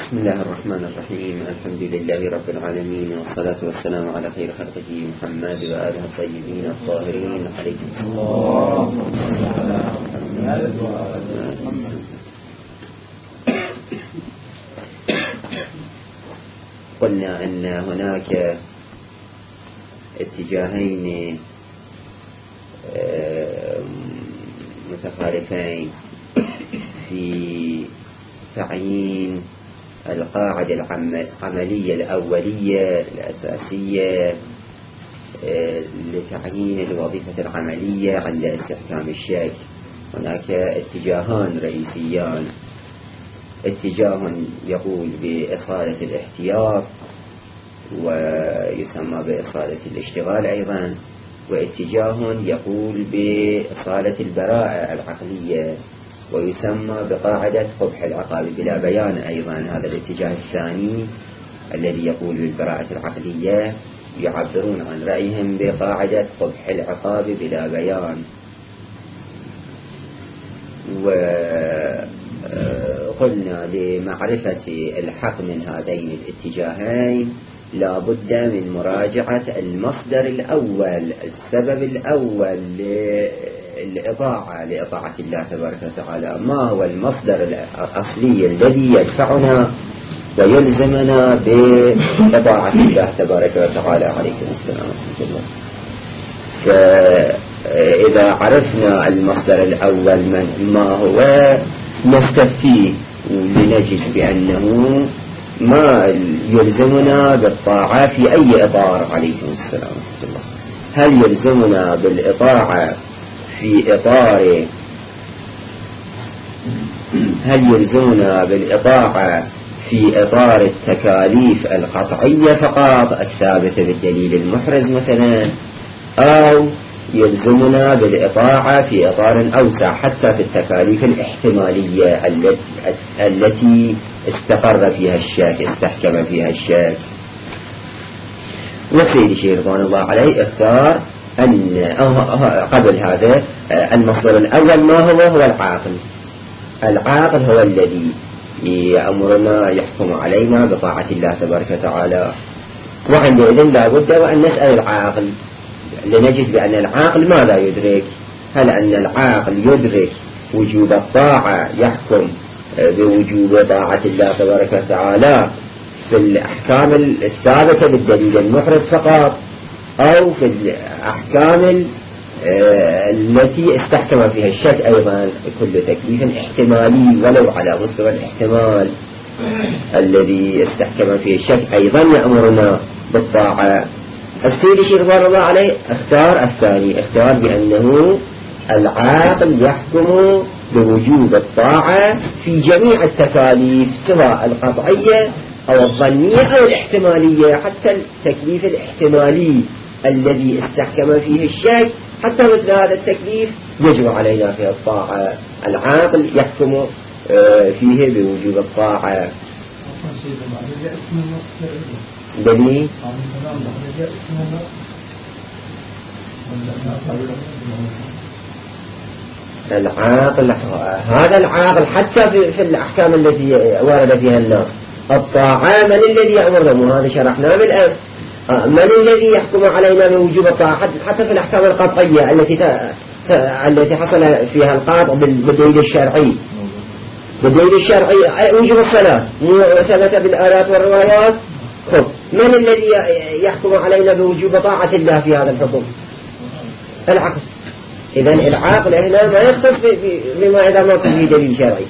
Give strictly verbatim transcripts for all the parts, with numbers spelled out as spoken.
بسم الله الرحمن الرحيم. الحمد لله رب العالمين، والصلاة والسلام على خير خلقه محمد وآله الطيبين الطاهرين عليهم الصلاة والسلام. قلنا أن هناك اتجاهين متخالفين في تعيين القاعدة العملية الأولية الأساسية لتعيين الوظيفة العملية عند استحكام الشك. هناك اتجاهان رئيسيان، اتجاه يقول بإصالة الاحتياط ويسمى بإصالة الاشتغال أيضا، واتجاه يقول بإصالة البراءة العقلية ويسمى بقاعدة قبح العقاب بلا بيان أيضا. هذا الاتجاه الثاني الذي يقول بالبراءة العقلية يعبرون عن رأيهم بقاعدة قبح العقاب بلا بيان. وقلنا لمعرفة الحق من هذين الاتجاهين لا بد من مراجعة المصدر الأول، السبب الأول للإطاعة لإطاعة الله تبارك وتعالى. ما هو المصدر الأصلي الذي يدفعنا ويلزمنا بإطاعة الله تبارك وتعالى؟ عليكم السلام ورحمة الله. فإذا عرفنا المصدر الأول من ما هو نستفتيه لنجد بأنه ما يلزمنا بالطاعة في أي إطار. عليكم السلام ورحمة الله. هل يلزمنا بالإطاعة في إطار هل يلزمنا بالإطاعة في إطار التكاليف القطعية فقط الثابتة بالدليل المحرز مثلا، أو يلزمنا بالإطاعة في إطار أوسع حتى في التكاليف الاحتمالية التي استقر فيها الشك استحكم فيها الشك؟ وسيد الشيخ رضوان الله عليه اختار أن قبل هذا المصدر الأول ما هو هو العاقل. العاقل هو الذي يأمرنا يحكم علينا بطاعة الله تبارك وتعالى، وعندئذ لا بد وأن نسأل العاقل لنجد بأن العاقل ماذا يدرك. هل أن العاقل يدرك وجوب الطاعة يحكم بوجوب طاعة الله تبارك وتعالى في الأحكام الثابتة بالدليل المحرز فقط، أو في الأحكام التي استحكم فيها الشك أيضا؟ كل تكليف احتمالي ولو على مستوى الاحتمال الذي استحكم فيه الشك أيضا يأمرنا بالطاعة. السيد الشيخ رضوان الله عليه اختار الثاني، اختار بأنه العاقل يحكم بوجوب الطاعة في جميع التكاليف سواء القطعية أو الظنية أو الاحتمالية. حتى التكليف الاحتمالي الذي استحكم فيه الشك حتى مثل هذا التكليف يجب علينا فيه الطاعة. العاقل يحكم فيه بوجوب الطاعة. دليل العاقل، هذا العاقل حتى في, في الأحكام التي ورد فيها النص الطاعة من الذي يأمرنا؟ وهذا شرحناه بالأمس. من الذي يحكم علينا بوجوب الطاعة حتى في الأحكام القطعية التي التي حصل فيها القاطع بالدليل الشرعي. بالدليل الشرعي وجوب الصلاة ثبت بالآيات والروايات. خب من الذي يحكم علينا بوجوب طاعة الله في هذا الحكم؟ العقل. إذن العقل هنا ما يختص بما إذا ما فيه دليل شرعي.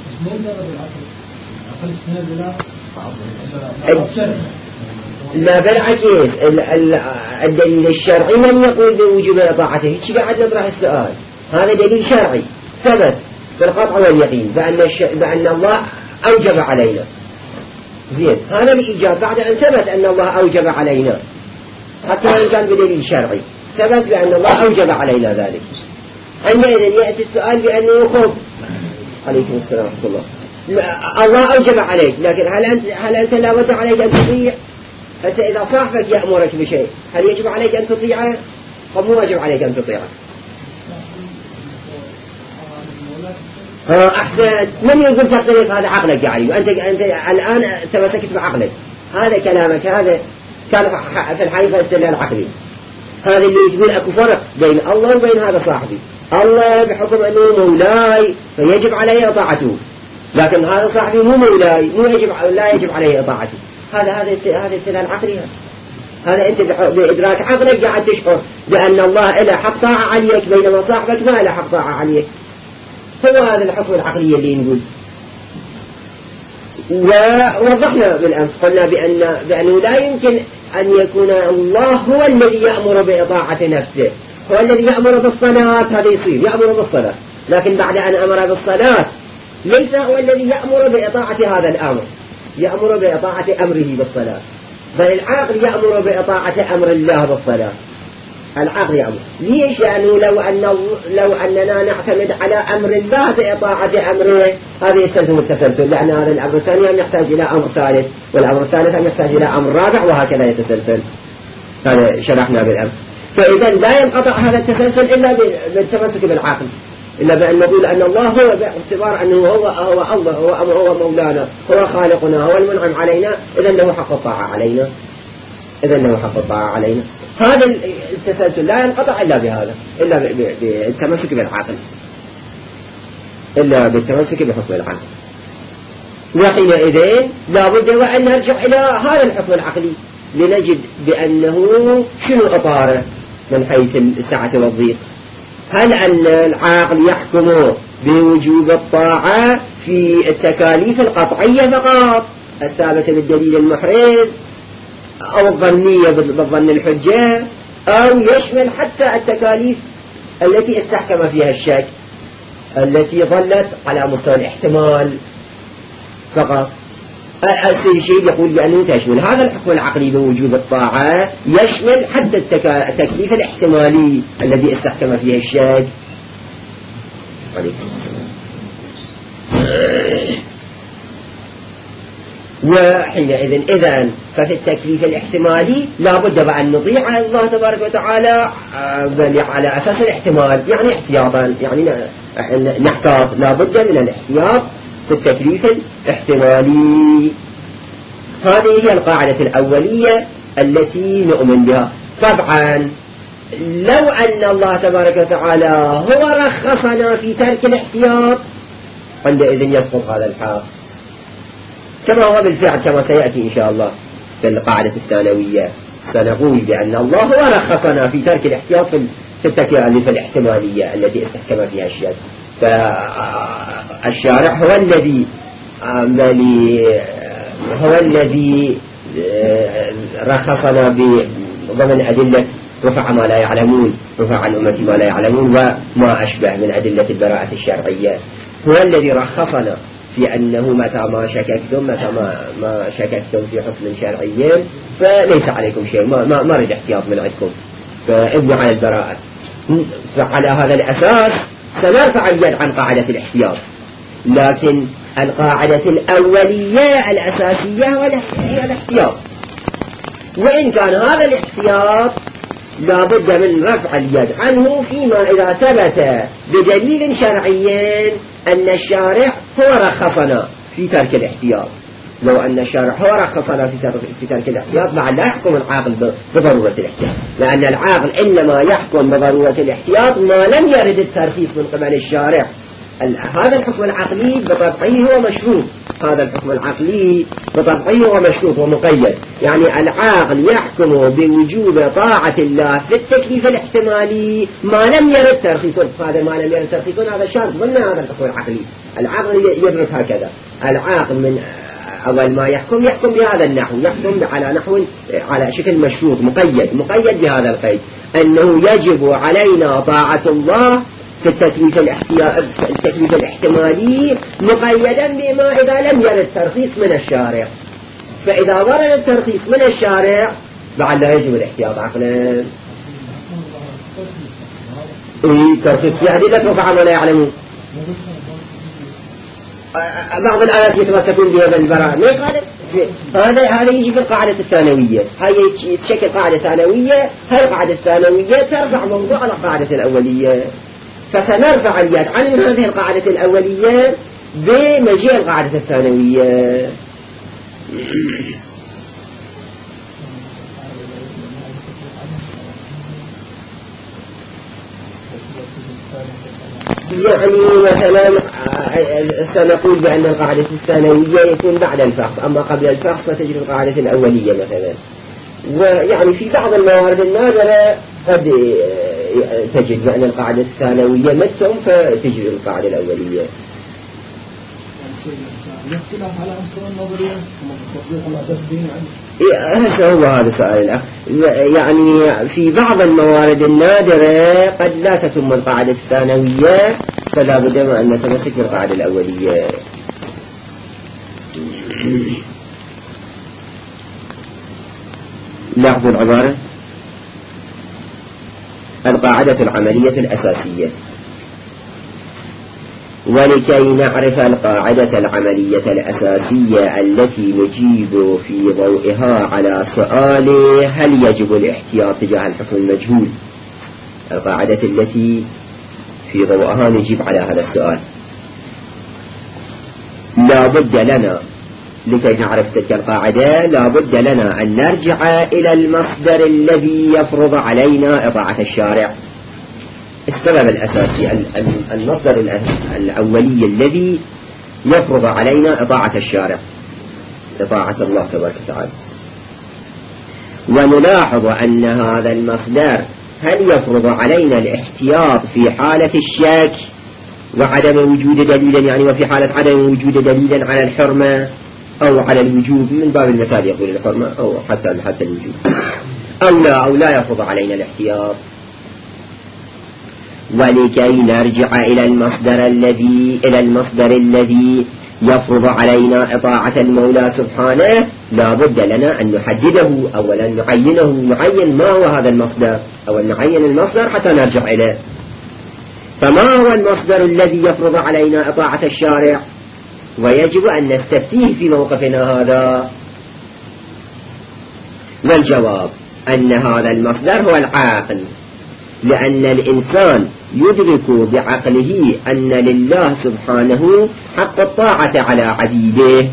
لا بالعكس، الدليل الشرعي من يقول بوجوب طاعته؟ ايش قاعد نطرح السؤال؟ هذا دليل شرعي ثبت بالقطع واليقين بأن, الش... بأن الله أوجب علينا. زين، هذا الإيجاب بعد أن ثبت أن الله أوجب علينا حتى وإن كان بدليل شرعي ثبت بأن الله أوجب علينا ذلك. عندئذ يأتي السؤال بأنه خب عليكم السلام ورحمة الله، الله أوجب عليك، لكن هل أنت, هل أنت لا بد عليك أن تطيع؟ أنت إذا صاحبك يأمرك بشيء هل يجب عليك أن تطيعه؟ أو مو واجب عليك أن تطيعه؟ ها أحسن، من يقول تختلف؟ هذا عقلك يعني، وأنت أنت الآن تمسكت بعقلك. هذا كلامك، هذا كان في الحقيقة استدلال عقلي. هذا اللي تقول أكو فرق بين الله وبين هذا صاحبي. الله بحكم أنه مولاي فيجب عليه طاعته، لكن هذا صاحبي مو مولاي، مو يجب لا يجب عليه طاعته. هذا هذا هذا استدلال عقلي. هذا أنت بإدراك عقلك قاعد تشعر بأن الله له حق طاعة عليك بينما صاحبك ما له حق طاعة عليك. هو هذا الحكم العقلي اللي نقول. ووضحنا بالأمس قلنا بأن بأنه لا يمكن أن يكون الله هو الذي يأمر بإطاعة نفسه. هو الذي يأمر بالصلاة، هذا يصير يأمر بالصلاة، لكن بعد أن أمر بالصلاة ليس هو الذي يأمر بإطاعة هذا الأمر، يأمر بإطاعة أمره بالصلاة، بل العقل يأمر بإطاعة أمر الله بالصلاة. العقل يأمر. ليش؟ لأنه لو أن لو أننا نعتمد على أمر الله بإطاعة أمره هذا يستلزم التسلسل، لأن هذا الأمر الثاني يحتاج إلى أمر ثالث، والأمر الثالث يحتاج إلى أمر رابع، وهكذا يتسلسل. هذا شرحنا بالأمس. فإذا لا ينقطع هذا التسلسل إلا بالتمسك بالعقل، إلا بأن نقول أن الله هو باعتبار أنه هو هو الله، هو هو مولانا، هو خالقنا، هو المنعم علينا، إذا له حق الطاعة علينا، إذا له حق الطاعة علينا. هذا التسلسل لا ينقطع إلا بهذا، إلا بالتمسك بالعقل، إلا بالتمسك بحكم العقل. وحينئذ لا بد وأن نرجع إلى هذا الحكم العقلي لنجد بأنه شنو أطاره من حيث السعة والضيق. هل أن العقل يحكم بوجوب الطاعة في التكاليف القطعية فقط الثابتة بالدليل المحرز، أو الظنية بالظن الحجة، أو يشمل حتى التكاليف التي استحكم فيها الشك، التي ظلت على مستوى الاحتمال فقط؟ الشيء يقول بأنه تشمل هذا الحكم العقلي بوجوب الطاعة، يشمل حتى التكليف الاحتمالي الذي استحكم فيه الشك. عليكم السلام. وحينئذ إذن ففي التكليف الاحتمالي لا بد بأن نطيع الله تبارك وتعالى بل على أساس الاحتمال، يعني احتياطا، يعني نحتاط، لا بد من الاحتياط في التكليف الاحتمالي. هذه هي القاعدة الأولية التي نؤمن بها. طبعا لو أن الله تبارك وتعالى هو رخصنا في ترك الاحتياط عندئذ يسقط هذا الحق، كما هو بالفعل كما سيأتي إن شاء الله في القاعدة الثانوية. سنقول بأن الله هو رخصنا في ترك الاحتياط في التكاليف الاحتمالية التي استحكم فيها الشك. فالشارع هو الذي هو الذي رخصنا ضمن أدلة رفع ما لا يعلمون، رفع عن أمتي ما لا يعلمون وما أشبه من أدلة البراءة الشرعية. هو الذي رخصنا في أنه متى ما شككتم متى ما, ما شككتم في حكم شرعي فليس عليكم شيء، ما, ما, ما رد احتياط من عندكم، فابنوا على البراءة. فعلى هذا الأساس سنرفع اليد عن قاعدة الاحتياط، لكن القاعدة الأولية الأساسية هي الاحتياط. وإن كان هذا الاحتياط لا بد من رفع اليد عنه فيما إذا ثبت بدليل شرعي أن الشارع هو رخصنا في ترك الاحتياط. لو أن الشارع هو رخصنا في ترك الاحتياط مع لا يحكم العاقل بضرورة الاحتياط، لأن العاقل إنما يحكم بضرورة الاحتياط ما لم يرد الترخيص من قبل الشارع. هذا الحكم العقلي بطبعه هو مشروط، هذا الحكم العقلي بطبعه هو مشروط ومقيد، يعني العاقل يحكم بوجوب طاعة الله في التكليف الاحتمالي ما لم يرد ترخيص. هذا ما لم يرد ترخيص هذا شرط ضمن هذا الحكم العقلي. العقل يدرك هكذا، العاقل من أول ما يحكم يحكم بهذا النحو، يحكم على نحو على شكل مشروط مقيد، مقيد بهذا القيد أنه يجب علينا طاعة الله في التكليف التكليف الاحتمالي مقيدا بما إذا لم يرد ترخيص من الشارع. فإذا ورد الترخيص من الشارع بعد لا يجب الاحتياط عقلا. إيه ترخيص في أدلة رفع ما لا يعلمون. بعض الآيات يتمسكون بها بالبراءة ما يخالف. هذا هذا يجي في القاعدة الثانوية، هاي تشكل قاعدة ثانوية، هاي القاعدة الثانوية ترفع موضوع على القاعدة الأولية. فسنرفع اليد عن هذه القاعدة الأولية بمجيء القاعدة الثانوية. يعني مثلا سنقول بأن القاعدة الثانوية يكون بعد الفحص، أما قبل الفحص فتجد القاعدة الأولية مثلا. ويعني في بعض الموارد النادرة قد تجد بأن القاعدة الثانوية متم فتجد القاعدة الأولية. الاختلاف على مستوى النظرية وتطبيق الأساس دين هذا هو هذا السؤال الأخ. يعني في بعض الموارد النادرة قد لا تتم القاعدة الثانوية، فلا بد من أن نتمسك بالقاعدة الأولية. لاحظوا العبارة: القاعدة العملية الأساسية. ولكي نعرف القاعدة العملية الأساسية التي نجيب في ضوئها على سؤال هل يجب الاحتياط تجاه الحكم المجهول، القاعدة التي في ضوئها نجيب على هذا السؤال، لا بد لنا لكي نعرف تلك القاعدة لا بد لنا أن نرجع إلى المصدر الذي يفرض علينا إطاعة الشارع. السبب الأساسي المصدر الأولي الذي يفرض علينا إطاعة الشارع، إطاعة الله تبارك وتعالى. ونلاحظ أن هذا المصدر هل يفرض علينا الاحتياط في حالة الشك وعدم وجود دليل، يعني وفي حالة عدم وجود دليل على الحرمة أو على الوجوب، من باب المثال يقول الحرمة أو حتى حتى الوجوب، أو لا أو لا يفرض علينا الاحتياط. ولكي نرجع إلى المصدر الذي إلى المصدر الذي يفرض علينا إطاعة المولى سبحانه لا بد لنا أن نحدده أولا، نعينه نعين ما هو هذا المصدر، أو نعين المصدر حتى نرجع إليه. فما هو المصدر الذي يفرض علينا إطاعة الشارع ويجب أن نستفتيه في موقفنا هذا؟ والجواب أن هذا المصدر هو العاقل، لأن الإنسان يدرك بعقله أن لله سبحانه حق الطاعة على عبيده،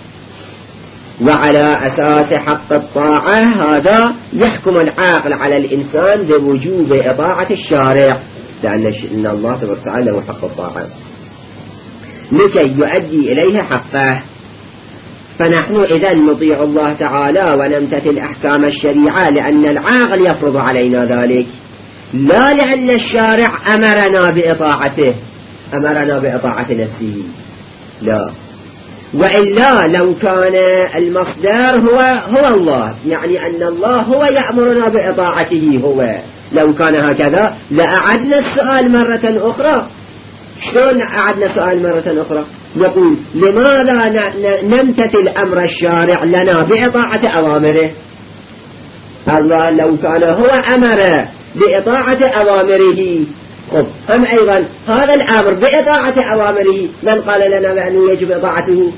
وعلى أساس حق الطاعة هذا يحكم العاقل على الإنسان بوجوب إطاعة الشارع، لأن الله تبارك وتعالى له حق الطاعة لكي يؤدي إليه حقه. فنحن إذن نطيع الله تعالى ونمتثل أحكام الشريعة لأن العاقل يفرض علينا ذلك، لا لأن الشارع أمرنا بإطاعته، أمرنا بإطاعة نفسه، لا. وإلا لو كان المصدر هو هو الله، يعني أن الله هو يأمرنا بإطاعته هو، لو كان هكذا لأعدنا السؤال مرة أخرى. شلون أعدنا السؤال مرة أخرى؟ نقول لماذا نمتثل أمر الشارع لنا بإطاعة أوامره؟ الله لو كان هو أمر بإطاعة أوامره، خب هم أيضا هذا الأمر بإطاعة أوامره من قال لنا بأنه يجب إطاعته؟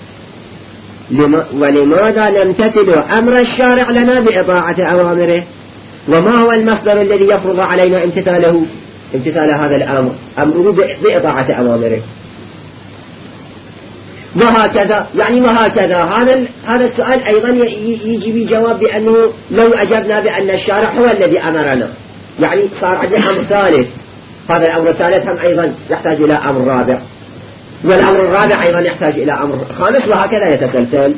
ولماذا نمتثل أمر الشارع لنا بإطاعة أوامره؟ وما هو المصدر الذي يفرض علينا امتثاله؟ امتثال هذا الأمر أمره بإطاعة أوامره. وهكذا يعني وهكذا هذا هذا السؤال أيضا يجي بجواب بأنه لو أجبنا بأن الشارع هو الذي أمرنا، يعني صار عندنا أمر ثالث، هذا الأمر الثالث هم أيضا يحتاج إلى أمر رابع، والأمر الرابع أيضا يحتاج إلى أمر خامس، وهكذا يتسلسل.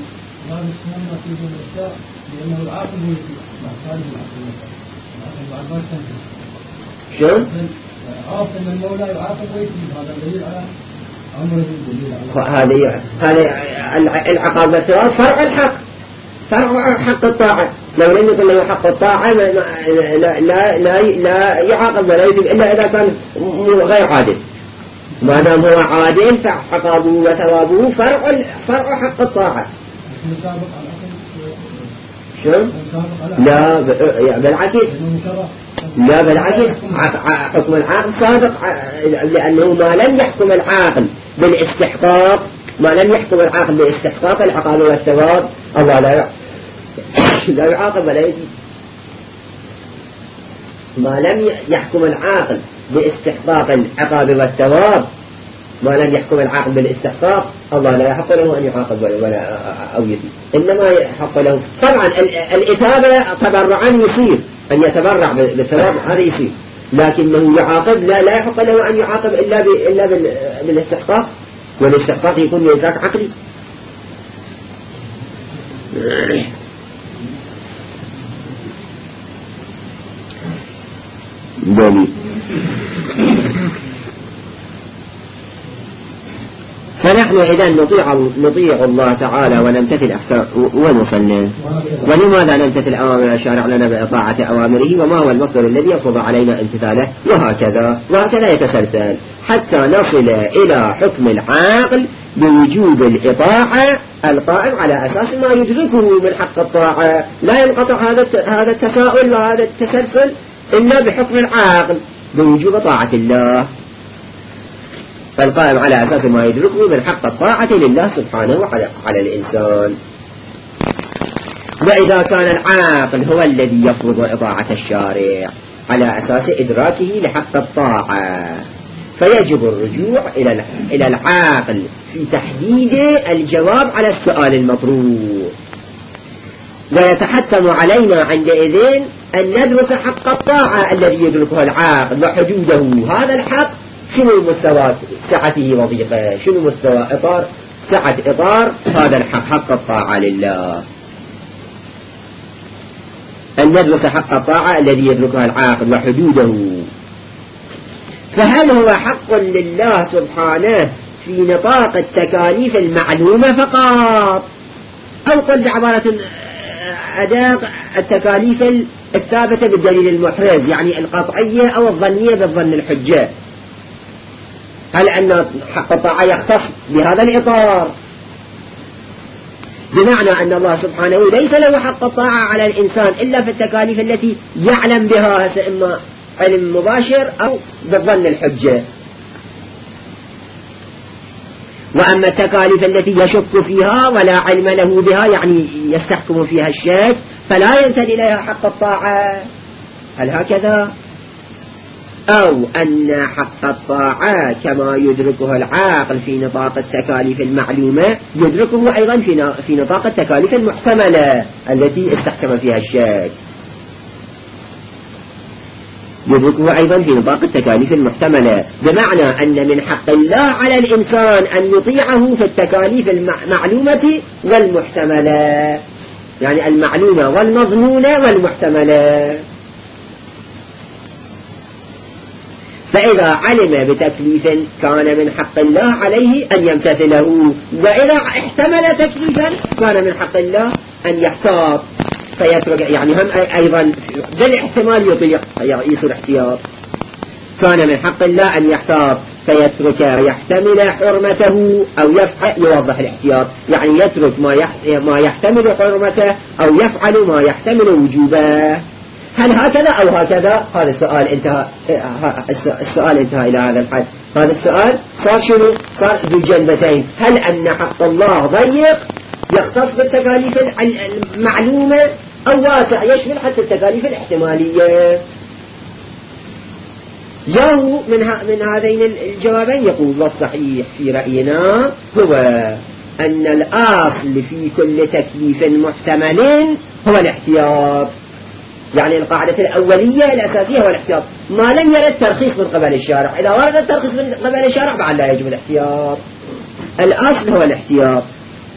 شو؟ عرفت أن المولى يعاقب ويثبت، هذا دليل على أمره، دليل على هذه هذه العقاب والثواب فرع الحق، فرع حق الطاعة. لو لم يكن له حق الطاعة لا لا لا لا يعاقب ولا يثب إلا إذا كان غير عادل. ما دام هو عادل فعقابه وثوابه فرع فرع حق الطاعة. شو؟ لا بالعكس، لا بالعكس، حكم العاقل سابق، لأنه ما لم يحكم العاقل بالاستحقاق، ما لم يحكم العاقل باستحقاق العقاب والثواب الله لا لا يعاقب ولا يجي. ما لم يحكم العاقل باستحقاق العقاب والثواب، ما لم يحكم العاقل بالاستحقاق، الله لا يحق له أن يعاقب ولا, ولا أو يثيب، إنما يحق له طبعا الإثابة تبرعا يصير، أن يتبرع بالثواب هذا يصير، لكنه يعاقب لا لا يحق له أن يعاقب إلا إلا بالاستحقاق، والاستحقاق يكون إدراك عقلي. دليل. فنحن إذا نطيع نطيع الله تعالى ونمتثل أحكام ونصلي. ولماذا نمتثل أوامر الشارع لنا بإطاعة أوامره، وما هو المصدر الذي يفرض علينا امتثاله، وهكذا وهكذا يتسلسل حتى نصل إلى حكم العاقل بوجوب الإطاعة القائم على أساس ما يدركه من حق الطاعة. لا ينقطع هذا هذا التساؤل وهذا التسلسل إلا بحكم العاقل بوجوب طاعة الله، فالقائم على أساس ما يدركه من حق الطاعة لله سبحانه وعلى على الإنسان. وإذا كان العاقل هو الذي يفرض إطاعة الشارع على أساس إدراكه لحق الطاعة، فيجب الرجوع إلى إلى العاقل في تحديد الجواب على السؤال المطروح، ويتحتم علينا عندئذ أن ندرس حق الطاعة الذي يدركه العاقل وحدوده. هذا الحق شنو مستوى سعته وضيقه، شنو مستوى إطار سعة إطار هذا الحق، حق الطاعة لله. أن ندرس حق الطاعة الذي يدركها العاقل وحدوده. فهل هو حق لله سبحانه في نطاق التكاليف المعلومة فقط، أو قل بعبارة أداء التكاليف الثابتة بالدليل المحرز، يعني القطعية أو الظنية بالظن الحجة؟ هل أن حق الطاعة يختص بهذا الإطار، بمعنى أن الله سبحانه ليس له حق الطاعة على الإنسان إلا في التكاليف التي يعلم بها، إما علم مباشر أو بالظن الحجة، وأما التكاليف التي يشك فيها ولا علم له بها، يعني يستحكم فيها الشك، فلا ينسل إليها حق الطاعة. هل هكذا؟ أو أن حق الطاعة كما يدركها العاقل في نطاق التكاليف المعلومة يدركه أيضا في نطاق التكاليف المحتملة التي استحكم فيها الشك، يدركه أيضا في نطاق التكاليف المحتملة، بمعنى أن من حق الله على الإنسان أن يطيعه في التكاليف المعلومة والمحتملة، يعني المعلومة والمظنونة والمحتملة. فإذا علم بتكليف كان من حق الله عليه أن يمتثله، وإذا احتمل تكليفا كان من حق الله أن يحتاط فيترك، يعني هم أيضا بالاحتمال يطيع يصير احتياط. كان من حق الله أن يحتاط فيترك يحتمل حرمته أو يفعل، يوضح الاحتياط، يعني يترك ما يحتمل حرمته أو يفعل ما يحتمل وجوبه. هل هكذا أو هكذا؟ هذا السؤال انتهى، السؤال انتهى إلى هذا الحد. هذا السؤال صار شنو؟ صار ذو جنبتين. هل أن حق الله ضيق يختص بالتكاليف المعلومة، أو واسع يشمل حتى التكاليف الاحتمالية؟ جاءوا من, من هذين الجوابين يقول والصحيح في رأينا هو أن الأصل في كل تكليف محتمل هو الاحتياط، يعني القاعدة الأولية الأساسية هو الاحتياط، ما لم يرد ترخيص من قبل الشارع. إذا ورد الترخيص من قبل الشارع بعد لا يجب الاحتياط. الأصل هو الاحتياط،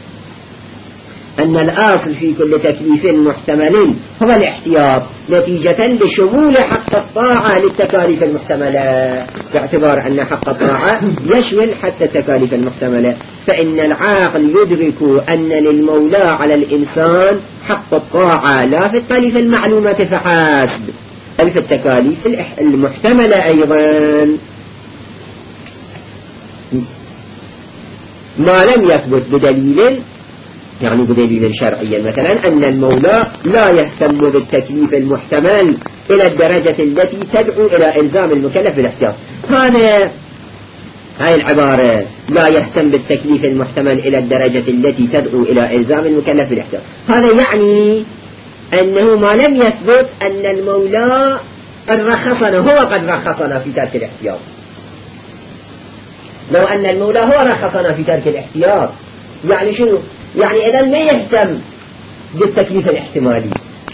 أن الأصل في كل تكليف محتمل هو الاحتياط نتيجة لشمول حق الطاعة للتكاليف المحتملة، باعتبار أن حق الطاعة يشمل حتى التكاليف المحتملة. فإن العاقل يدرك أن للمولى على الإنسان حق الطاعة لا في التكاليف المعلومة فحسب، بل في التكاليف المحتملة أيضا، ما لم يثبت بدليل، يعني بدليل شرعي مثلا أن المولى لا يهتم بالتكليف المحتمل إلى الدرجة التي تدعو إلى إلزام المكلف بالاحتياط. هذا هاي العبارة لا يهتم بالتكليف المحتمل إلى الدرجة التي تدعو إلى إلزام المكلف بالاحتياط، هذا يعني أنه ما لم يثبت أن المولى قد رخصنا، هو قد رخصنا في ترك الاحتياط. لو أن المولى هو رخصنا في ترك الاحتياط، يعني شنو؟ يعني إذا ما يهتم بالتكليف الاحتمالي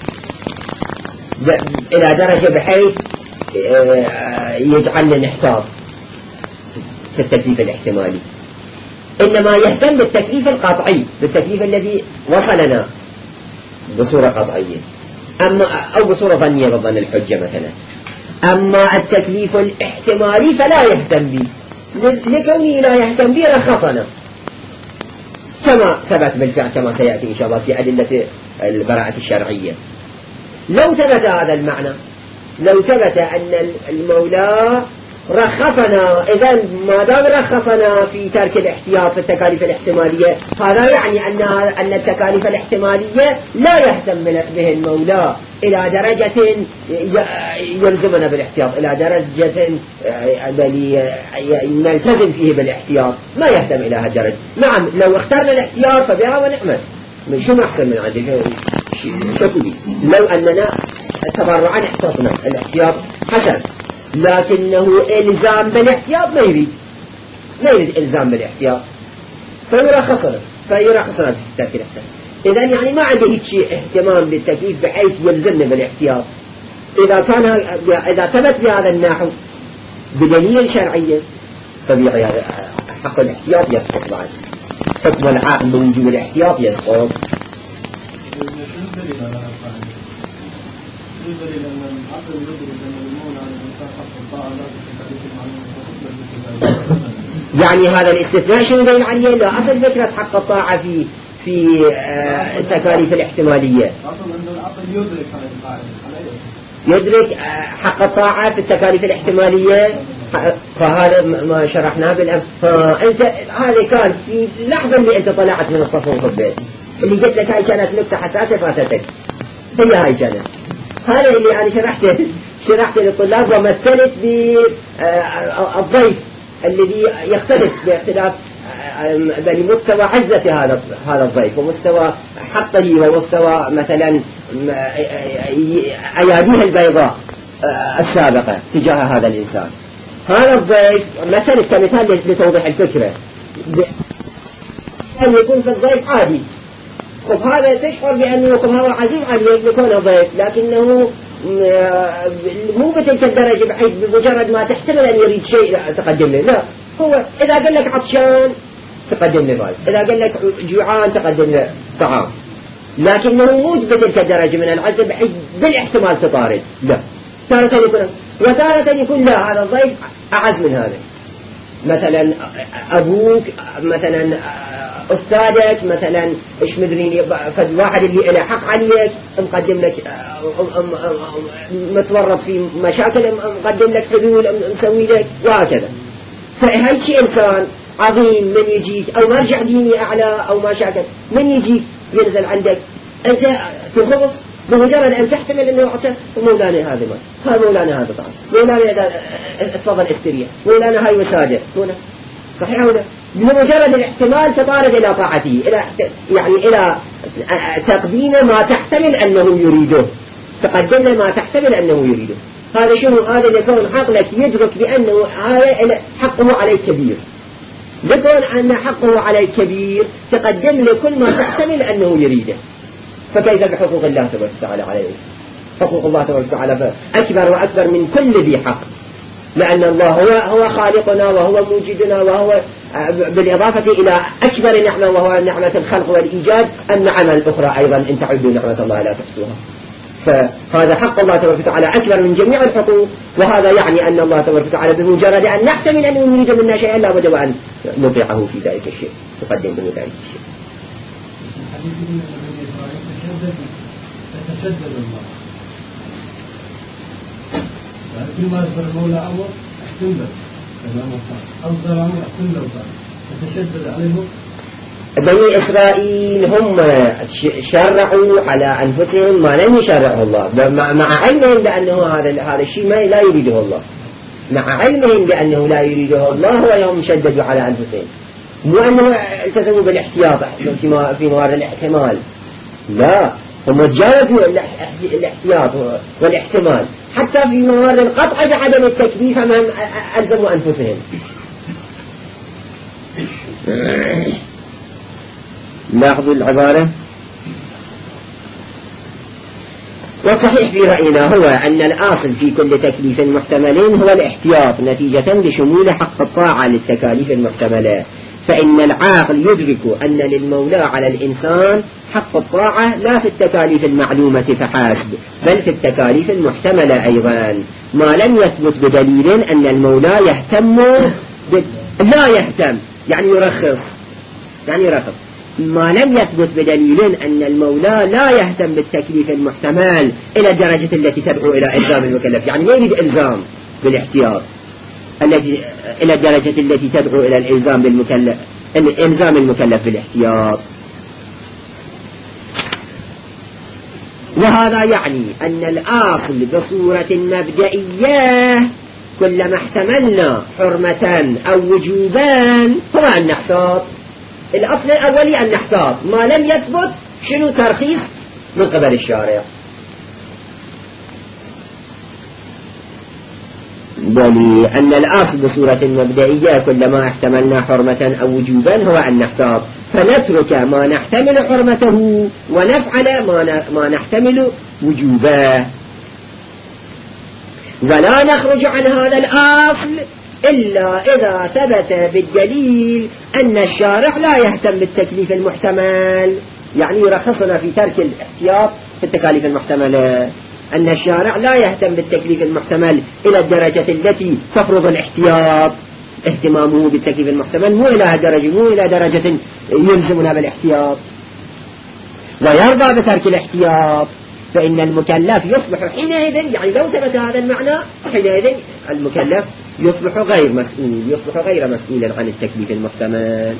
إلى درجة بحيث يجعلنا نحتاط في التكليف الاحتمالي، إنما يهتم بالتكليف القطعي، بالتكليف الذي وصلنا بصورة قطعية، أما أو بصورة ظنية بظن الحجة مثلا. أما التكليف الاحتمالي فلا يهتم به، لكونه لا يهتم به رخصنا كما ثبت بالفعل، كما سيأتي إن شاء الله في أدلة البراءة الشرعية. لو ثبت هذا المعنى، لو ثبت أن المولى رخصنا، إذا ما دام رخصنا في ترك الاحتياط في التكاليف الاحتمالية، هذا يعني أن أن التكاليف الاحتمالية لا يهتم به المولى إلى درجة يلزمنا بالاحتياط، إلى درجة نلتزم فيه بالاحتياط، ما يهتم إلى هذا الدرجة. نعم لو اخترنا الاحتياط فبها ونعمت، شو أحسن من عندي شكلي لو أننا تبرعا احتطنا الاحتياط حسن، لكنه إلزام بالاحتياط ما يريد، ما يريد إلزام بالاحتياط فيرخصنا فيرخصنا في ترك الاحتياط. إذن يعني ما عنده شيء اهتمام بالتكليف بحيث يلزمنا بالاحتياط. إذا كان إذا ثبت بهذا النحو بدليل شرعي طبيعي حق الاحتياط يسقط بعد، حكم العاقل بوجوب الاحتياط يسقط. يعني هذا الاستثناء شنو دليل عليه؟ لا أصل فكرة حق الطاعة في في آه التكاليف الاحتمالية، يدرك آه حق الطاعة في التكاليف الاحتمالية، فهذا ما شرحناه بالأمس. فأنت هذا كان في اللحظة اللي أنت طلعت من الصف والخبز اللي قلت لك هاي كانت نكتة حساسة فاتتك، هي هاي كانت هذا اللي أنا شرحته شرحت للطلاب ومثلت بالضيف الذي يختلف باختلاف بمستوى عزة هذا هذا الضيف ومستوى حقه ومستوى مثلا أياديه البيضاء السابقة تجاه هذا الإنسان. هذا الضيف مثل كمثال لتوضيح الفكرة، أن يكون في الضيف عادي، خب هذا تشعر بأنه خب هذا عزيز عليك لكونه ضيف، لكنه مو بتلك الدرجة بحيث بمجرد ما تحتمل أن يريد شيء تقدم له، لا، هو إذا قال لك عطشان تقدم له ضيف، إذا قال لك جوعان تقدم له طعام، لكنه مو بتلك الدرجة من العزة بحيث بالاحتمال تطارد، لا، تارة يكون وتارة يكون لا، هذا الضيف أعز من هذا، مثلا أبوك، مثلا أستاذك، مثلا إيش مدريني فد واحد اللي له حق عليك مقدم لك متورط في مشاكل مقدم لك حلول مسوي لك وهكذا. فهاي شيء إنسان عظيم من يجيك أو مرجع ديني أعلى أو ما شاكل من يجيك ينزل عندك أنت تخلص بمجرد أن تحتمل أنه عطى مولانا هذا ما هذا مولانا هذا طبعا مولانا إذا اتفضل استريح مولانا هاي وسادة مولانا صحيح ولا بمجرد الاحتمال تطارد إلى طاعته إلى يعني إلى تقديم ما تحتمل أنه يريده تقدم ما تحتمل أنه يريده. هذا شنو؟ هذا يكون عقلك يدرك بأنه هذا حقه عليك كبير، يكون أن حقه عليك كبير تقدم لكل ما تحتمل أنه يريده. فكيف بحقوق الله تبارك وتعالى عليه؟ حقوق الله تبارك وتعالى أكبر وأكبر من كل ذي حق، لأن الله هو هو خالقنا وهو موجدنا وهو بالإضافة إلى أكبر نعمة وهو نعمة الخلق والإيجاد النعم الأخرى أيضا إن تعدوا نعمة الله لا تحصوها. فهذا حق الله تبارك وتعالى أكبر من جميع الحقوق، وهذا يعني أن الله تبارك وتعالى بمجرد أن نحتمل أن يريد منا شيئا لا بد وأن نطيعه في ذلك الشيء تقدم له ذلك الشيء. تتشدد الله كل ما يصدر المولى أمر احكم له كما أمر أصدر أمر احكم له تتشدد عليهم. بني إسرائيل هم شرعوا على أنفسهم ما لم يشرعه الله، مع علمهم بأنه هذا هذا الشيء ما لا يريده الله، مع علمهم بأنه لا يريده الله وهم شددوا على أنفسهم، مو أنه التزموا بالاحتياط في موارد الاحتمال، لا، هم تجاوزوا الاحتياط والاحتمال حتى في موارد القطع بعدم التكليف أمام ألزموا أنفسهم. لاحظوا العبارة. والصحيح في رأينا هو أن الأصل في كل تكليف محتمل هو الاحتياط نتيجة لشمول حق الطاعة للتكاليف المحتملة، فإن العاقل يدرك أن للمولى على الإنسان حق الطاعة لا في التكاليف المعلومة فحسب بل في التكاليف المحتملة أيضا، ما لم يثبت بدليل أن المولى يهتم ب... لا يهتم يعني يرخص يعني يرخص ما لم يثبت بدليل أن المولى لا يهتم بالتكليف المحتمل إلى الدرجة التي تدعو إلى إلزام المكلف، يعني ما يريد إلزام بالاحتياط التي إلى الدرجة التي تدعو إلى الإلزام بالمكلف إلزام المكلف بالاحتياط. وهذا يعني أن الأصل بصورة مبدئية كلما احتملنا حرمة أو وجوبا هو أن نحتاط. الأصل الأولي أن نحتاط ما لم يثبت شنو ترخيص من قبل الشارع. بل أن الأصل بصورة مبدئية كلما احتملنا حرمة أو وجوبا هو أن نحتاط، فنترك ما نحتمل حرمته ونفعل ما نحتمل وجوبه، ولا نخرج عن هذا الأصل إلا إذا ثبت بالدليل أن الشارع لا يهتم بالتكليف المحتمل، يعني يرخصنا في ترك الاحتياط في التكاليف المحتملة، أن الشارع لا يهتم بالتكليف المحتمل إلى الدرجة التي تفرض الاحتياط، اهتمامه بالتكليف المحتمل مو إلى درجة مو إلى درجة يلزمنا بالاحتياط، ويرضى بترك الاحتياط، فإن المكلف يصبح حينئذ يعني لو ثبت هذا المعنى حينئذ المكلف يصبح غير مسؤول يصبح غير مسؤول عن التكليف المحتمل.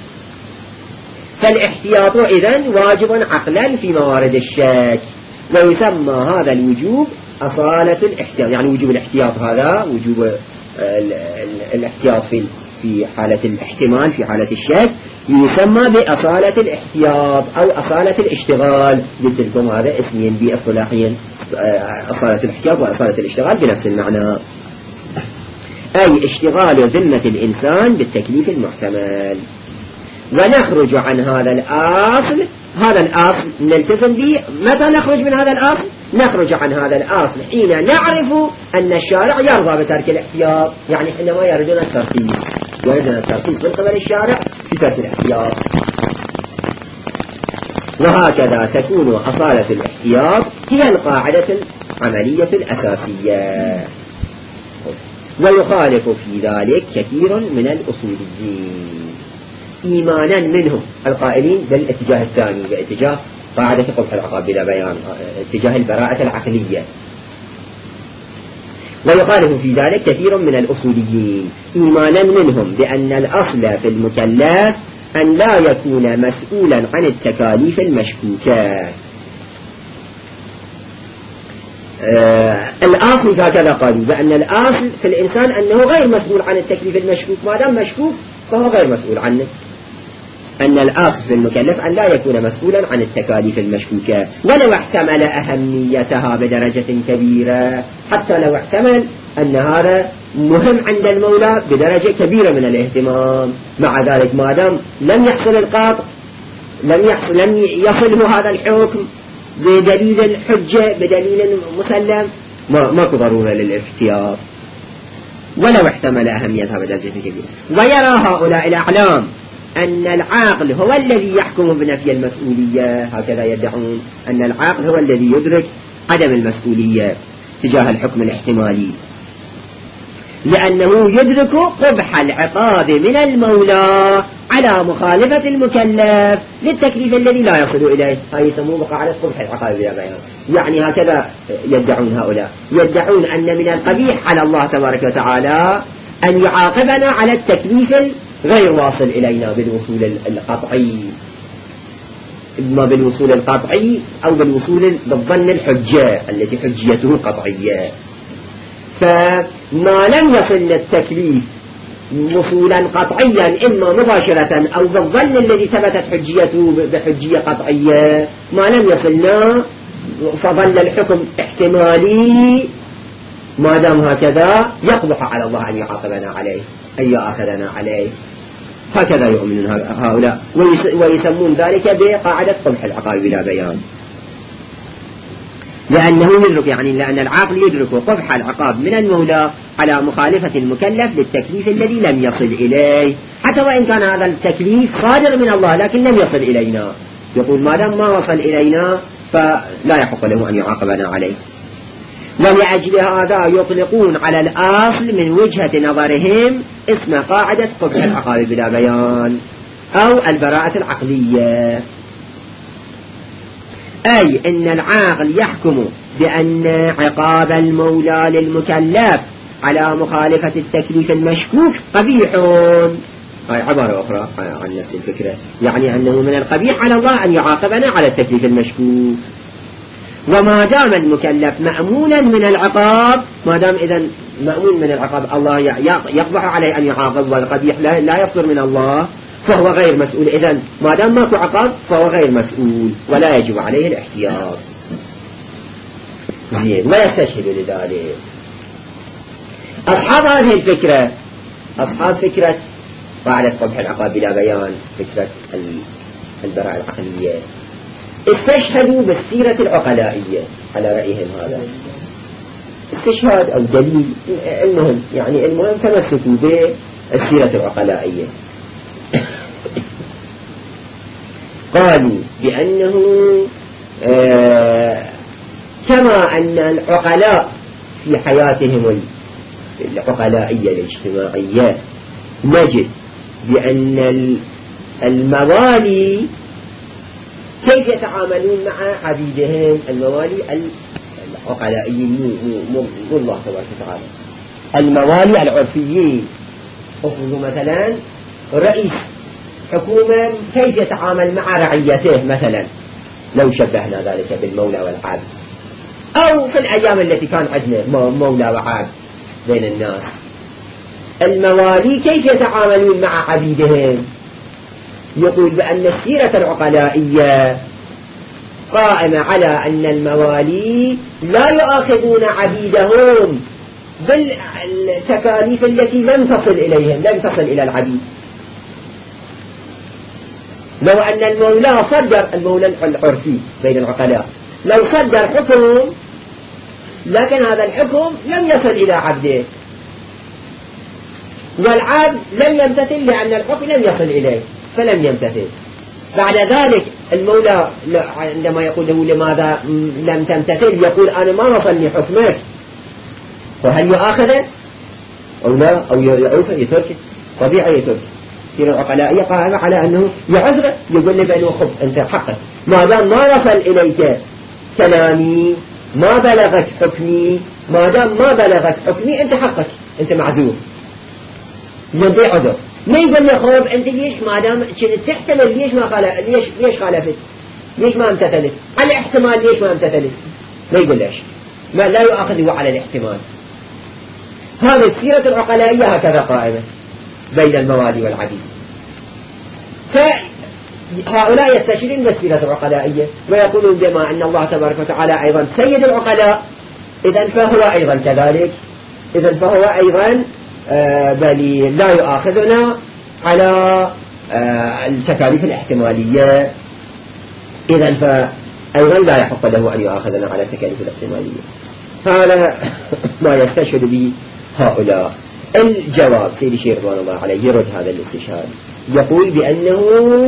فالاحتياط إذن واجب عقلا في موارد الشك، ويسمى هذا الوجوب أصالة الاحتياط، يعني وجوب الاحتياط هذا وجوب الاحتياط في في حالة الاحتمال في حالة الشك يسمى بأصالة الاحتياط أو أصالة الاشتغال. قلت لكم هذا اسمين باصطلاحيا أصالة الاحتياط وأصالة الاشتغال بنفس المعنى، أي اشتغال ذمة الإنسان بالتكليف المحتمل. ونخرج عن هذا الأصل هذا الأصل نلتزم به. متى نخرج من هذا الأصل؟ نخرج عن هذا الأصل حين نعرف أن الشارع يرضى بترك الاحتياط، يعني حينما يردنا الترخيص يردنا الترخيص من قبل الشارع في ترك الاحتياط. وهكذا تكون أصالة الاحتياط هي القاعدة العملية الأساسية. ويخالف في ذلك كثير من الأصوليين إيمانا منهم القائلين بالاتجاه الثاني باتجاه قاعدة قبح العقاب بلا بيان، اتجاه البراءة العقلية. ويخالف في ذلك كثير من الأصوليين إيمانا منهم بأن الأصل في المكلف أن لا يكون مسؤولا عن التكاليف المشكوكة. آه الأصل هكذا قالوا بأن الأصل في الإنسان أنه غير مسؤول عن التكليف المشكوك، ما دام مشكوك فهو غير مسؤول عنه. أن الأصل في المكلف أن لا يكون مسؤولا عن التكاليف المشكوكة ولو احتمل أهميتها بدرجة كبيرة، حتى لو احتمل أن هذا مهم عند المولى بدرجة كبيرة من الاهتمام، مع ذلك ما دام لم يحصل القاطع لم يحصل لم يصله هذا الحكم بدليل الحجة بدليل مسلم ما ماكو ضرورة للاحتياط ولو احتمل أهميتها بدرجة كبيرة. ويرى هؤلاء الأعلام أن العاقل هو الذي يحكم بنفي المسؤولية، هكذا يدعون أن العاقل هو الذي يدرك عدم المسؤولية تجاه الحكم الاحتمالي، لأنه يدرك قبح العقاب من المولى على مخالفة المكلف للتكليف الذي لا يصل إليه، هاي يسموه بقاعدة قبح العقاب بلا بيان. يعني هكذا يدعون هؤلاء، يدعون أن من القبيح على الله تبارك وتعالى أن يعاقبنا على التكليف غير واصل إلينا بالوصول القطعي، إما بالوصول القطعي أو بالوصول بالظن الحجة التي حجيته قطعية. فما لم يصل للتكليف وصولا قطعيا إما مباشرة أو بالظن الذي ثبتت حجيته بحجية قطعية ما لم يصلنا فظل الحكم احتمالي، ما دام هكذا يقبح على الله أن يعاقبنا عليه أن يأخذنا عليه. هكذا يؤمنون هؤلاء ويسمون ذلك بقاعدة قبح العقاب بلا بيان، لأنه يدرك يعني لأن العاقل يدرك قبح العقاب من المولى على مخالفة المكلف للتكليف الذي لم يصل إليه، حتى وإن كان هذا التكليف صادر من الله لكن لم يصل إلينا. يقول ما دام ما وصل إلينا فلا يحق له أن يعاقبنا عليه. ولأجل هذا يطلقون على الأصل من وجهة نظرهم اسم قاعدة قبح العقاب بلا بيان أو البراءة العقلية، أي أن العاقل يحكم بأن عقاب المولى للمكلف على مخالفة التكليف المشكوك قبيح. هاي عبارة أخرى عن نفس الفكرة، يعني أنه من القبيح على الله أن يعاقبنا على التكليف المشكوك. وما دام المكلف مأمونا من العقاب، ما دام إذن مأمون من العقاب الله يقبح عليه أن يعاقب، والقبيح لا يصدر من الله فهو غير مسؤول. إذن ما دام ماكو عقاب فهو غير مسؤول ولا يجب عليه الاحتياط. زين، ما يستشهد لذلك أصحاب هذه الفكرة، أصحاب فكرة قاعدة قبح العقاب بلا بيان، فكرة البراءة العقلية، استشهدوا بالسيرة العقلائية على رأيهم. هذا استشهاد أو دليل، المهم يعني المهم تمسكوا بالسيرة العقلائية. قالوا بأنه آه كما أن العقلاء في حياتهم العقلائية الاجتماعية نجد بأن الموالي كيف يتعاملون مع عبيدهم، الموالي العقلائيين مو الله تبارك وتعالى، الموالي العرفيين. أخذوا مثلا رئيس حكومة كيف يتعامل مع رعيته مثلا، لو شبهنا ذلك بالمولى والعبد، أو في الأيام التي كان عندنا مولى وعبد بين الناس، الموالي كيف يتعاملون مع عبيدهم. يقول بأن السيرة العقلائية قائمة على أن الموالي لا يؤاخذون عبيدهم بالتكاليف التي لم تصل إليهم، لم تصل إلى العبيد. لو أن المولى صدر، المولى العرفي بين العقلاء لو صدر حكم لكن هذا الحكم لم يصل إلى عبده، والعبد لم يمتثل لأن الحكم لم يصل إليه فلم يمتثل. بعد ذلك المولى عندما يقول له لماذا لم تمتثل، يقول أنا ما وصلني حكمك، وهل يؤاخذه أو لا أو يعوفه يتركه؟ طبيعي يتركه. سير العقلائية قائمة على أنه يعذره، يقول له بأنه خذ أنت حقك، ما دام ما وصل إليك كلامي، ما بلغت حكمي، ما دام ما بلغت حكمي أنت حقك، أنت معذور، ينطي عذر. ما يقول لي خرب أنت ليش ما دام كنت تحتمل ليش ما خالف، ليش ليش خالفت، ليش ما امتثلت على الاحتمال، ليش ما امتثلت، ما يقول ليش، ما لا يؤاخذه على الاحتمال. هذه السيرة العقلائية هكذا قائمة بين الموالي والعبيد. فهؤلاء يستشيرون بالسيرة العقلائية ويقولون بما أن الله تبارك وتعالى أيضا سيد العقلاء، إذن فهو أيضا كذلك، إذن فهو أيضا آه بل لا يؤاخذنا على آه التكاليف الاحتمالية، إذن فأيضا لا يحق له أن يؤاخذنا على التكاليف الاحتمالية. هذا ما يستشهد به هؤلاء. الجواب سيدي الشيخ رضوان الله عليه يرد هذا الاستشهاد، يقول بأنه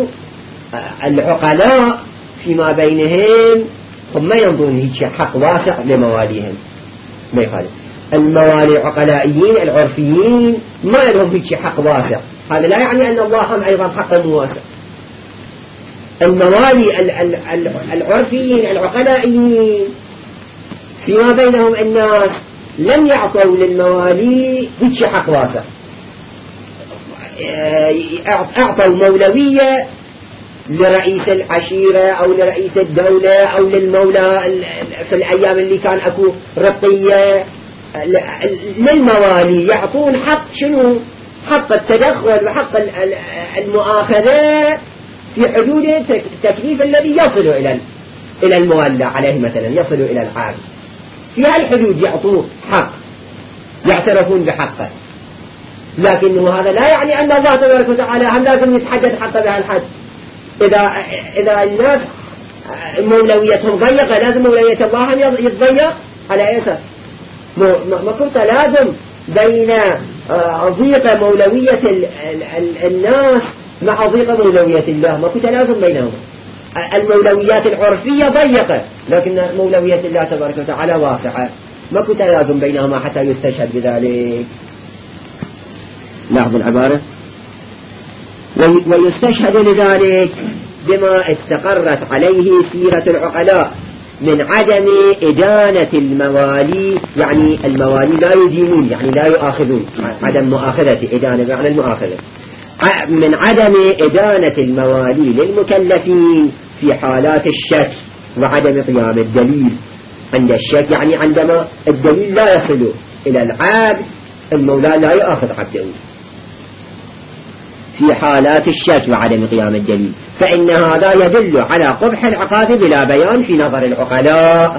العقلاء فيما بينهم هم ما ينظرون هيك حق واسع لمواليهم، ما يخالف. الموالي العقلائيين العرفيين ما لهم هيك حق واسع، هذا لا يعني أن الله هم أيضا حق واسع. الموالي العرفيين العقلائيين فيما بينهم الناس لم يعطوا للموالي هيك حق واسع، أعطوا مولوية لرئيس العشيرة أو لرئيس الدولة أو للمولى في الأيام اللي كان أكو رقية، للموالي يعطون حق شنو؟ حق التدخل وحق المؤاخذة في حدود التكليف الذي يصل إلى إلى المولى عليه، مثلا يصل إلى العام، في هالحدود يعطوه حق، يعترفون بحقه. لكنه هذا لا يعني أن الله تبارك وتعالى هم لازم يتحدد حقه بهالحد. إذا إذا الناس مولويتهم ضيقة لازم مولوية الله هم يتضيق على أي أساس؟ ما كنت لازم بين ضيق مولوية الناس مع ضيق مولوية الله، ما كنت لازم بينهم. المولويات العرفية ضيقة، لكن مولوية الله تبارك وتعالى واسعة، ما كنت لازم بينهما حتى يستشهد بذلك. لاحظ العبارة. ويستشهد لذلك بما استقرت عليه سيرة العقلاء من عدم إدانة الموالي، يعني الموالي لا يدينون يعني لا يؤاخذون، عدم مؤاخذة، إدانة معنى المؤاخذة، من عدم إدانة الموالي للمكلفين في حالات الشك وعدم قيام الدليل. عند الشك يعني عندما الدليل لا يصل إلى العبد، المولى لا يؤاخذ عبده في حالات الشك وعدم قيام الدليل، فإن هذا يدل على قبح العقاب بلا بيان في نظر العقلاء.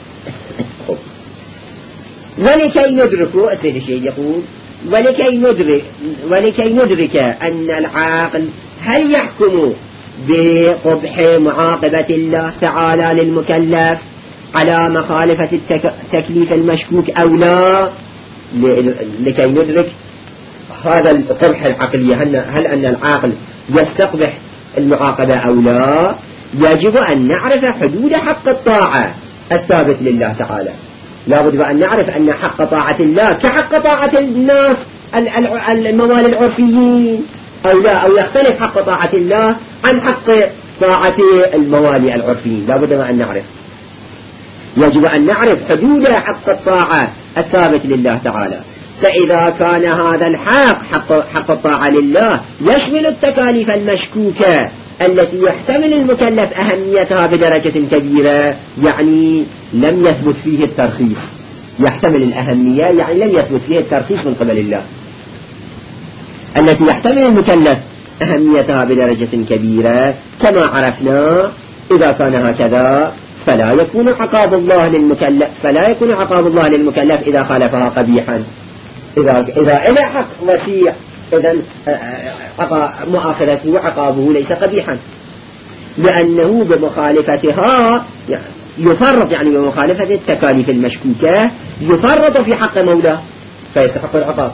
ولكي ندرك أسئل الشيء يقول ولكي ندرك ولكي ندرك أن العاقل هل يحكم بقبح معاقبة الله تعالى للمكلف على مخالفة التكليف المشكوك أو لا، لكي ندرك هذا القبح العقلي، هل أن العاقل يستقبح المعاقبة أو لا، يجب أن نعرف حدود حق الطاعة الثابت لله تعالى. لا بد أن نعرف أن حق طاعة الله كحق طاعة الناس الموالي العرفيين أو لا، أو يختلف حق طاعة الله عن حق طاعة الموالي العرفيين. لا بد أن نعرف، يجب أن نعرف حدود حق الطاعة الثابت لله تعالى. فإذا كان هذا الحق حق, حق الطاعة لله يشمل التكاليف المشكوكة التي يحتمل المكلف أهميتها بدرجة كبيرة، يعني لم يثبت فيه الترخيص، يحتمل الأهمية يعني لم يثبت فيه الترخيص من قبل الله، التي يحتمل المكلف أهميتها بدرجة كبيرة كما عرفنا، إذا كان هكذا فلا يكون عقاب الله للمكلف فلا يكون عقاب الله للمكلف إذا خالفها قبيحا. إذا إذا إلى حق وسيع إذن مؤاخذته وعقابه ليس قبيحا، لأنه بمخالفتها يفرط، يعني بمخالفة التكاليف المشكوكة يفرط في حق مولاه فيستحق العقاب.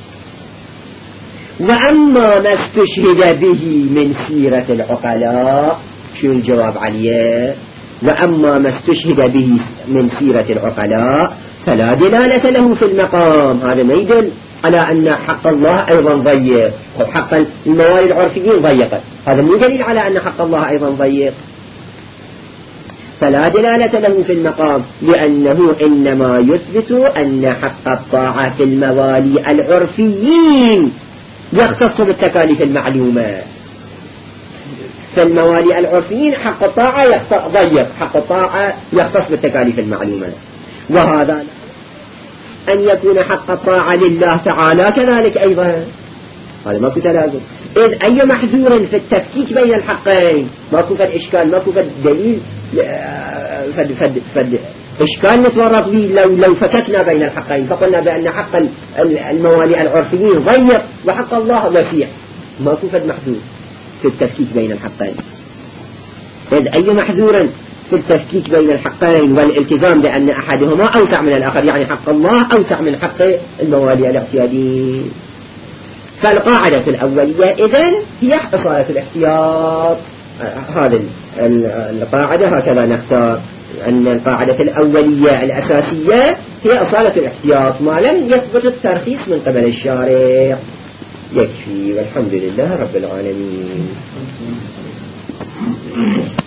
وأما ما استشهد به من سيرة العقلاء، شو الجواب عليه؟ وأما ما استشهد به من سيرة العقلاء فلا دلالة له في المقام، هذا ما يدل على أن حق الله أيضا ضيق وحق الموالي العرفيين ضيقة، هذا مو دليل على أن حق الله أيضا ضيق. فلا دلالة له في المقام، لأنه إنما يثبت أن حق الطاعة في الموالي العرفيين يختص بالتكاليف المعلومة. فالموالي العرفيين حق الطاعة ضيق، حق الطاعة يختص بالتكاليف المعلومة، وهذا أن يكون حق الطاعة لله تعالى كذلك أيضا، هذا ما كنت لازم. إذ أي محذور في التفكيك بين الحقين، ما كنت إشكال، ما كنت دليل فد فد فد إشكال نتورط به لو لو فككنا بين الحقين فقلنا بأن حق الموالي العرفيين ضيق وحق الله وسيع، ما كنت محذور في التفكيك بين الحقين. إذ أي محذور في التفكيك بين الحقين والالتزام بأن أحدهما أوسع من الآخر، يعني حق الله أوسع من حق الموالي الاعتياديين. فالقاعدة الأولية إذن هي إصالة الاحتياط. هذه القاعدة هكذا نختار أن القاعدة الأولية الأساسية هي إصالة الاحتياط ما لم يثبت الترخيص من قبل الشارع. يكفي، والحمد لله رب العالمين.